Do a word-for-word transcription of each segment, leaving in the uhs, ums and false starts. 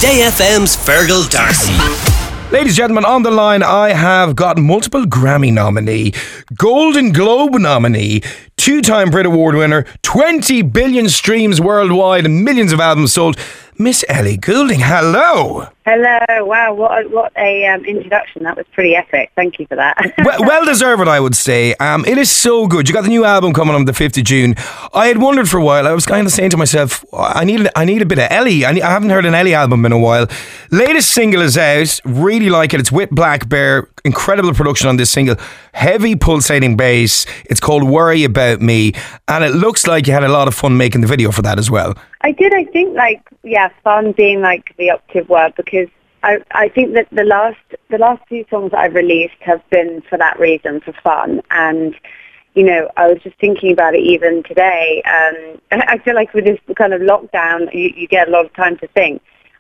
Today F M's Fergal Darcy. Ladies and gentlemen, on the line I have got multiple Grammy nominee, Golden Globe nominee, two-time Brit Award winner, twenty billion streams worldwide and millions of albums sold, Miss Ellie Goulding. Hello. Hello. Wow, what a, what a um, introduction. That was pretty epic. Thank you for that. well, well deserved, I would say. Um, it is so good. You got the new album coming on the fifth of June. I had wondered for a while. I was kind of saying to myself, I need I need a bit of Ellie. I, need, I haven't heard an Ellie album in a while. Latest single is out. Really like it. It's with Black Bear. Incredible production on this single. Heavy pulsating bass. It's called Worry About Me. And it looks like you had a lot of fun making the video for that as well. I did. I think, like, yeah, fun being like the operative word, because I I think that the last the last few songs that I've released have been for that reason, for fun. And you know, I was just thinking about it even today. Um, I feel like with this kind of lockdown, you, you get a lot of time to think.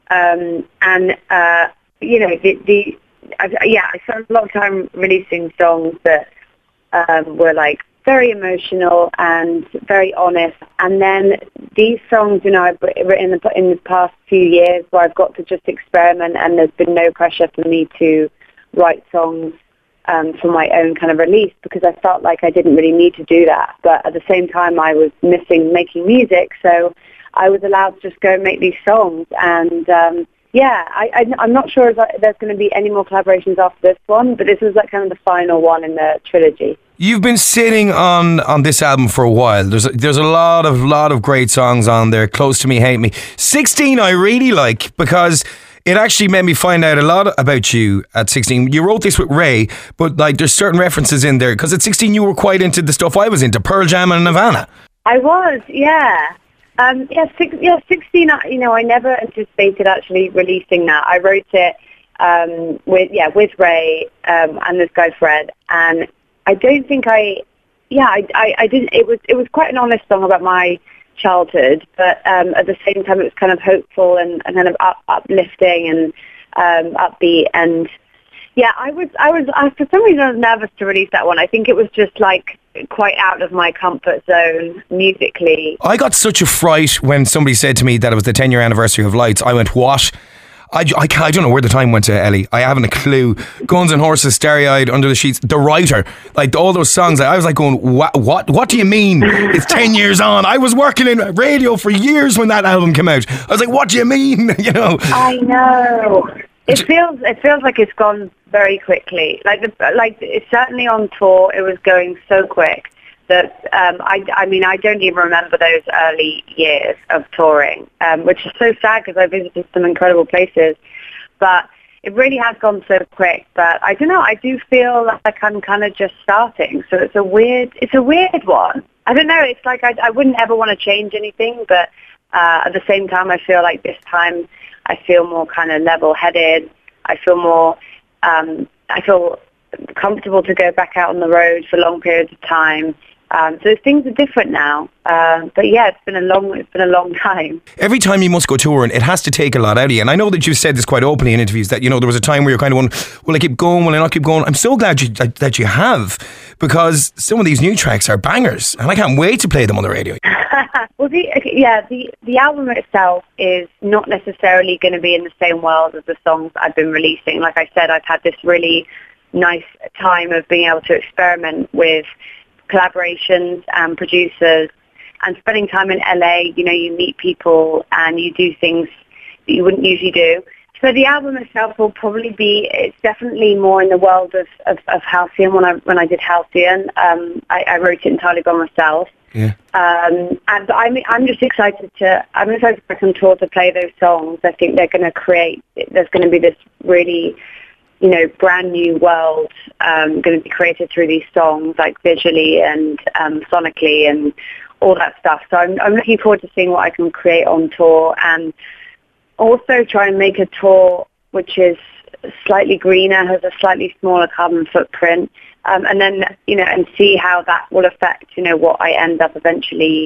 Um, and uh, you know, the, the I, yeah, I spent a lot of time releasing songs that um, were like very emotional and very honest. And then these songs, you know, I've written in the, in the past few years where I've got to just experiment, and there's been no pressure for me to write songs um, for my own kind of release, because I felt like I didn't really need to do that. But at the same time, I was missing making music, so I was allowed to just go and make these songs. And um, yeah, I, I, I'm not sure if there's going to be any more collaborations after this one, but this was like kind of the final one in the trilogy. You've been sitting on, on this album for a while. There's a, there's a lot of lot of great songs on there. Close to Me, Hate Me. sixteen I really like, because it actually made me find out a lot about you at sixteen. You wrote this with Ray, but like there's certain references in there, because at sixteen you were quite into the stuff I was into, Pearl Jam and Nirvana. I was, yeah. Um, yeah, six, yeah, sixteen, you know, I never anticipated actually releasing that. I wrote it um, with, yeah, with Ray um, and this guy Fred, and I don't think I, yeah, I, I, I didn't, it was, it was quite an honest song about my childhood, but um, at the same time it was kind of hopeful and, and kind of up, uplifting and um, upbeat. And yeah, I was, I was, I, for some reason I was nervous to release that one. I think it was just like quite out of my comfort zone musically. I got such a fright when somebody said to me that it was the ten year anniversary of Lights. I went, what? I, I, I don't know where the time went to, Ellie. I haven't a clue. Guns and Horses, Starry-Eyed, Under the Sheets, The Writer. Like all those songs, I was like going, what What, what do you mean it's ten years on? I was working in radio for years when that album came out. I was like, what do you mean? You know? I know. It feels it feels like it's gone very quickly. Like the, like it's certainly on tour. It was going so quick that um, I I mean I don't even remember those early years of touring, um, which is so sad because I visited some incredible places. But it really has gone so quick. But I don't know. I do feel like I'm kind of just starting. So it's a weird it's a weird one. I don't know. It's like I I wouldn't ever want to change anything, but uh, at the same time I feel like this time I feel more kind of level-headed. I feel more, um, I feel comfortable to go back out on the road for long periods of time. Um, so things are different now. Uh, but yeah, it's been a long, it's been a long time. Every time you must go touring, it has to take a lot out of you. And I know that you've said this quite openly in interviews that, you know, there was a time where you're kind of wondering, will I keep going? Will I not keep going? I'm so glad you, that, that you have, because some of these new tracks are bangers and I can't wait to play them on the radio. Well, the, yeah, the, the album itself is not necessarily going to be in the same world as the songs I've been releasing. Like I said, I've had this really nice time of being able to experiment with collaborations and producers and spending time in L A. You know, you meet people and you do things that you wouldn't usually do. So the album itself will probably be, it's definitely more in the world of, of, of Halcyon. When I when I did Halcyon, um, I, I wrote it entirely by myself. Yeah. Um, and I'm I'm just excited to I'm excited to come on tour to play those songs. I think they're going to create. There's going to be this really, you know, brand new world um, going to be created through these songs, like visually and um, sonically and all that stuff. So I'm I'm looking forward to seeing what I can create on tour, and also try and make a tour which is slightly greener, has a slightly smaller carbon footprint. Um, and then, you know, and see how that will affect, you know, what I end up eventually,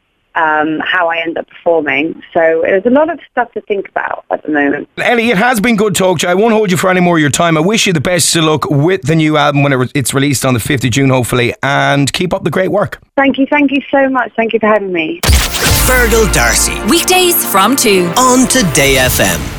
um, how I end up performing. So there's a lot of stuff to think about at the moment. Ellie, it has been good talk to you. I won't hold you for any more of your time. I wish you the best of luck with the new album when it re- it's released on the fifth of June, hopefully, and keep up the great work. Thank you. Thank you so much. Thank you for having me. Fergal Darcy. Weekdays from two. On Today F M.